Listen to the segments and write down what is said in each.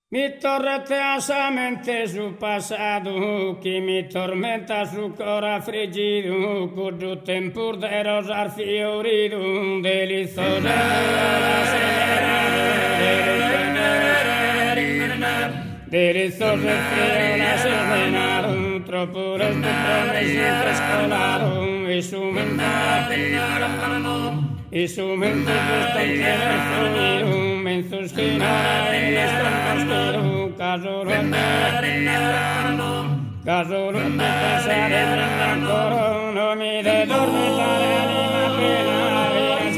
Mi torrete sa mente su passato, che mi tormenta su cora frigido, cujo tempur de rosar fiorido, delizioso delizioso frío la serenado, troppo respetto scolato, e su mente costante fuorido, menzo schina e le stampo caso non pensare ancora, non mi de dormitare anima pena,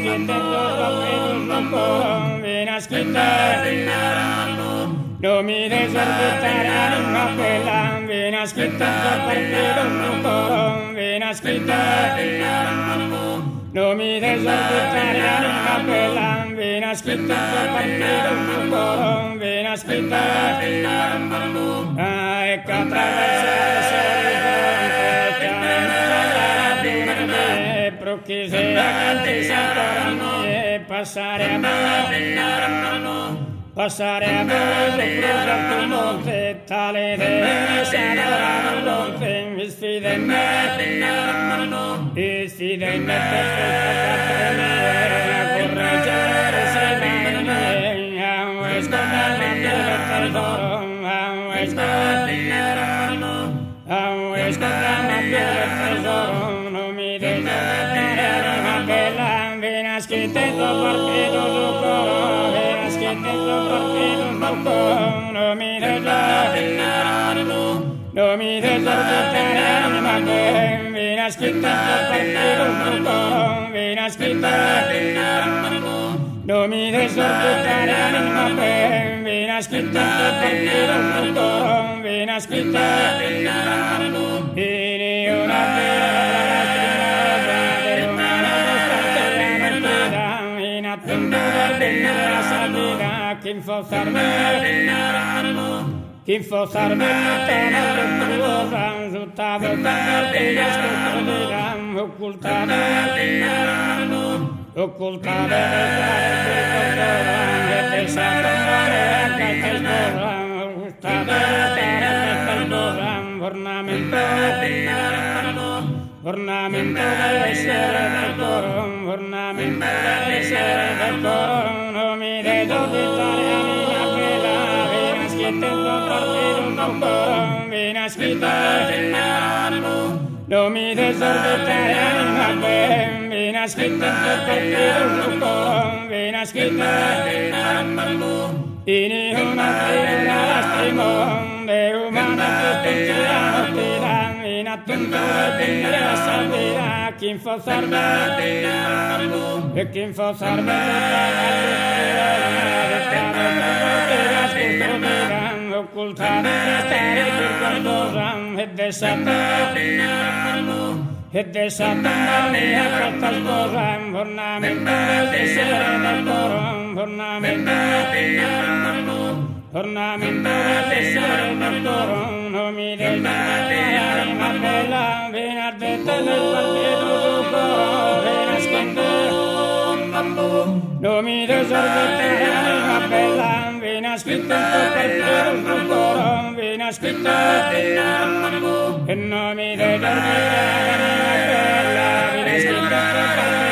viene schittare non mi desorbitare anima pena, viene schittare partire un coro, viene schittare non mi desorbitare anima bella, vieni a schittare partire un coro, vieni a schittare e che attraversa e procchi se avanti e passare a me il monte, tale deve sarà l'onte, mi sfida in me, e sfida in me per correggere se me, a scordare il tesoro, a scordare il tesoro, non mi devi una bella, vieni a schittare partito su coro, vieni a schittare partito su coro, non mi desorbitare anima bella, vieni a schittare partito su coro, vieni a schittare non mi desorbitare anima bella, vieni a schittare partito su coro, vieni a schittare vieni una bella della salida, che infossarmi la tutta occultare ornamento dell'essere del coro, ornamento dell'essere del coro, non mi desorbitare anima bella, vieni a schittare partire un coro, vieni a schittare non mi desorbitare anima bella, vieni a schittare partire un coro, vieni a schittare vieni una bella lastimone umana che in attenzione della salvia, chi infossarmi e chi infossarmi occultare stare per qualcosa e desatare a questa sposa, ornamento dell'essere del coro, ornamento dell'essere del coro, non mi devi anima bella, vieni a detto nel partito del coro, vieni a schittare, non mi desorbitare anima bella, vieni a schittare partito del coro, vieni a schittare, e non mi desorbitare anima bella, vieni a schittare